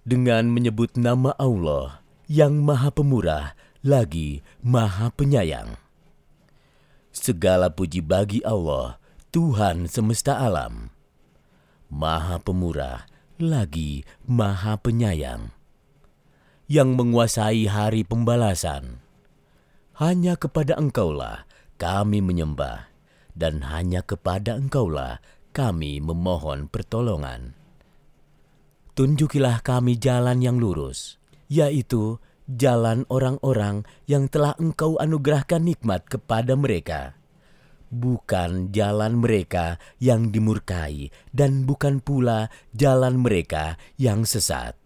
dengan menyebut nama Allah yang Maha Pemurah lagi Maha Penyayang. Segala puji bagi Allah, Tuhan semesta alam, Maha Pemurah lagi Maha Penyayang, yang menguasai hari pembalasan. Hanya kepada Engkaulah kami menyembah, dan hanya kepada Engkaulah kami memohon pertolongan. Tunjukilah kami jalan yang lurus, yaitu jalan orang-orang yang telah Engkau anugerahkan nikmat kepada mereka, bukan jalan mereka yang dimurkai, dan bukan pula jalan mereka yang sesat.